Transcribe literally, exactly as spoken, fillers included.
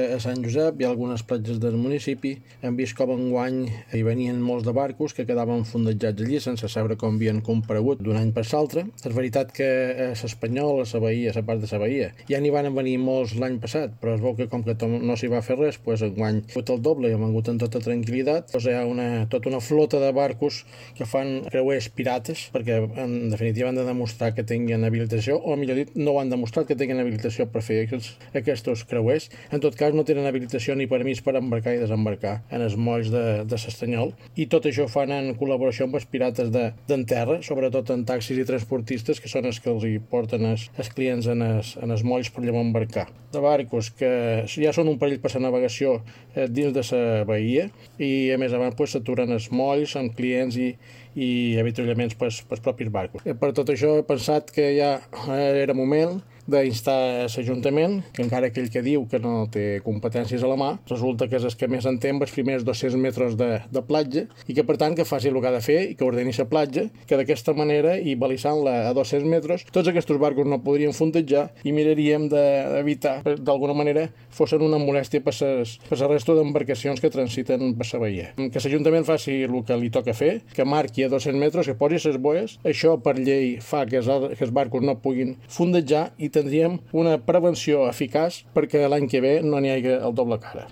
A Sant Josep hi ha algunes platges del municipi. Hem vist com enguany hi venien molts de barcos que quedaven fondejats allí sense saber com havien comparegut d'un any per l'altre. És veritat que a l'Espanyol, a la Bahia, a la part de la Bahia, ja n'hi van venir molts l'any passat, però es veu que com que no s'hi va fer res, doncs enguany ha hagut el doble i han vengut amb tota tranquil·litat. Doncs hi ha una, tota una flota de barcos que fan creuers pirates, perquè en definitiva han de demostrar que tinguin habilitació, o millor dit, no ho han demostrat que tinguin habilitació per fer aquests, aquests creuers. En tot cas, no tenen habilitació ni permís per embarcar i desembarcar en els molls de, de l'Estanyol, i tot això fan en col·laboració amb els pirates d'en terra, sobretot en taxis i transportistes, que són els que els hi porten els, els clients en els, en els molls per allà embarcar. De barcos que ja són un perill per la navegació eh, dins de la bahia, i a més a més pues, s'aturen els molls amb clients i, i avituallaments pels, pels propis barcos. Eh, per tot això he pensat que ja era moment d'instar l'Ajuntament, que encara aquell que diu que no té competències a la mà, resulta que és el que més en té amb els primers dos-cents metres de, de platja, i que per tant que faci el que ha de fer i que ordeni la platja, que d'aquesta manera, i balissant-la a dos-cents metres, tots aquests barcos no podrien fondejar i miraríem d'evitar, d'alguna manera, fossin una molèstia per la resta d'embarcacions que transiten per la bahia. Que l'Ajuntament faci el que li toca fer, que marqui a dos-cents metres, que posi les boies, això per llei fa que els, que els barcos no puguin fondejar i tindríem una prevenció eficaç perquè l'any que ve no n'hi hagi el doble cara.